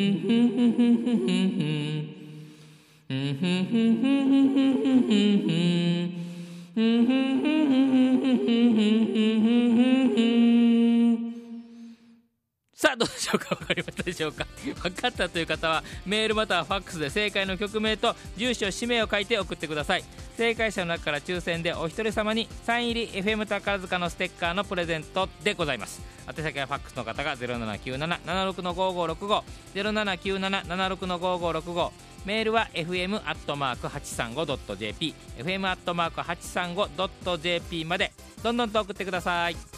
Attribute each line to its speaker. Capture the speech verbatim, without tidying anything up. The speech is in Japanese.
Speaker 1: さあどうでしょうか、分かりましたでしょうか。分かったという方はメールまたはファックスで正解の曲名と住所氏名を書いて送ってください。正解者の中から抽選でお一人様にサイン入り エフエム 宝塚のステッカーのプレゼントでございます。宛先はファックスの方が ゼロななきゅうななななろくのごごろくご ゼロななきゅうななななろくのごごろくご、メールは エフエム アットマーク はちさんご ドット ジェーピー エフエム アットマーク はちさんご ドット ジェーピー までどんどんと送ってください。